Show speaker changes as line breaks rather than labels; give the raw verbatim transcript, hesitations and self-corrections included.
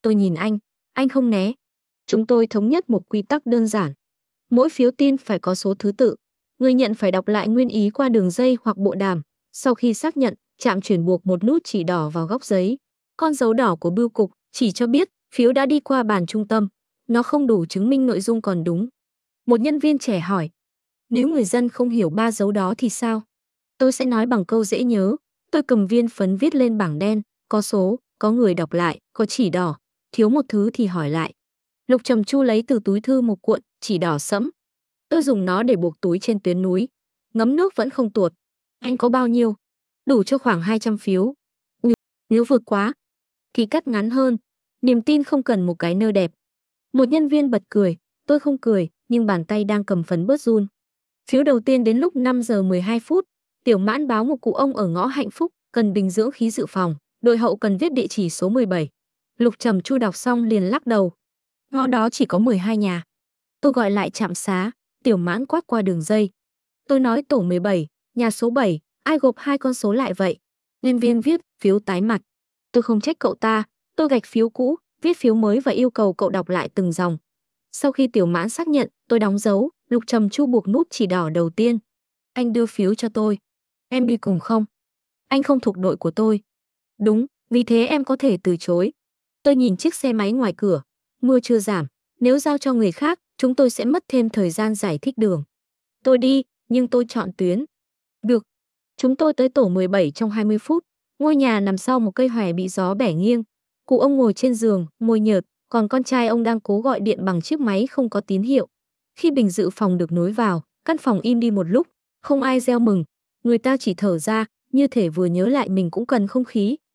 Tôi nhìn anh, anh không né. Chúng tôi thống nhất một quy tắc đơn giản. Mỗi phiếu tin phải có số thứ tự. Người nhận phải đọc lại nguyên ý qua đường dây hoặc bộ đàm. Sau khi xác nhận, trạm chuyển buộc một nút chỉ đỏ vào góc giấy. Con dấu đỏ của bưu cục chỉ cho biết phiếu đã đi qua bàn trung tâm. Nó không đủ chứng minh nội dung còn đúng. Một nhân viên trẻ hỏi, nếu người dân không hiểu ba dấu đó thì sao? Tôi sẽ nói bằng câu dễ nhớ. Tôi cầm viên phấn viết lên bảng đen, có số, có người đọc lại, có chỉ đỏ. Thiếu một thứ thì hỏi lại. Lục Trầm Chu lấy từ túi thư một cuộn chỉ đỏ sẫm. Tôi dùng nó để buộc túi trên tuyến núi. Ngấm nước vẫn không tuột. Anh có bao nhiêu? Đủ cho khoảng hai trăm phiếu. Ui, nếu vượt quá. Ký cắt ngắn hơn. Niềm tin không cần một cái nơ đẹp. Một nhân viên bật cười. Tôi không cười, nhưng bàn tay đang cầm phấn bớt run. Phiếu đầu tiên đến lúc năm giờ mười hai phút. Tiểu Mãn báo một cụ ông ở ngõ Hạnh Phúc cần bình dưỡng khí dự phòng. Đội hậu cần viết địa chỉ số mười bảy. Lục Trầm Chu đọc xong liền lắc đầu. Ngõ đó chỉ có mười hai nhà. Tôi gọi lại trạm xá. Tiểu Mãn quát qua đường dây. Tôi nói tổ mười bảy, nhà số bảy, ai gộp hai con số lại vậy? Nhân viên viết phiếu tái mặt. Tôi không trách cậu ta, tôi gạch phiếu cũ, viết phiếu mới và yêu cầu cậu đọc lại từng dòng. Sau khi Tiểu Mãn xác nhận, tôi đóng dấu, Lục Trầm Chu buộc nút chỉ đỏ đầu tiên. Anh đưa phiếu cho tôi. Em đi cùng không? Anh không thuộc đội của tôi. Đúng, vì thế em có thể từ chối. Tôi nhìn chiếc xe máy ngoài cửa. Mưa chưa giảm. Nếu giao cho người khác, chúng tôi sẽ mất thêm thời gian giải thích đường. Tôi đi, nhưng tôi chọn tuyến. Được. Chúng tôi tới tổ mười bảy trong hai mươi phút. Ngôi nhà nằm sau một cây hòe bị gió bẻ nghiêng. Cụ ông ngồi trên giường, môi nhợt, còn con trai ông đang cố gọi điện bằng chiếc máy không có tín hiệu. Khi bình dự phòng được nối vào, căn phòng im đi một lúc, không ai reo mừng. Người ta chỉ thở ra, như thể vừa nhớ lại mình cũng cần không khí.